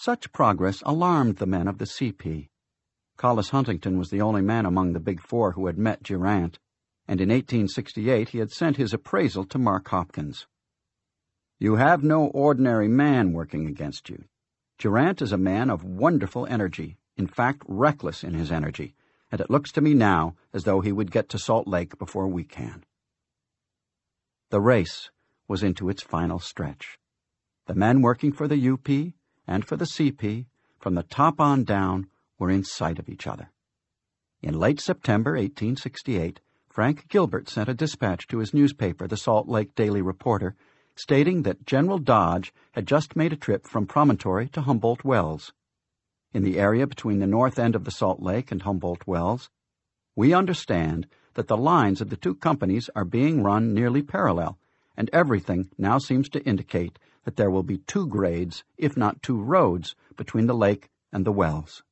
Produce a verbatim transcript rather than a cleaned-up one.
Such progress alarmed the men of the C P. Collis Huntington was the only man among the Big Four who had met Durant, and in eighteen sixty-eight he had sent his appraisal to Mark Hopkins. "You have no ordinary man working against you. Durant is a man of wonderful energy, in fact reckless in his energy, and it looks to me now as though he would get to Salt Lake before we can." The race was into its final stretch. The men working for the U P and for the C P, from the top on down, were in sight of each other. In late September eighteen sixty-eight, Frank Gilbert sent a dispatch to his newspaper, the Salt Lake Daily Reporter, stating that General Dodge had just made a trip from Promontory to Humboldt Wells. In the area between the north end of the Salt Lake and Humboldt Wells, we understand that the lines of the two companies are being run nearly parallel, and everything now seems to indicate that there will be two grades, if not two roads, between the lake and the wells.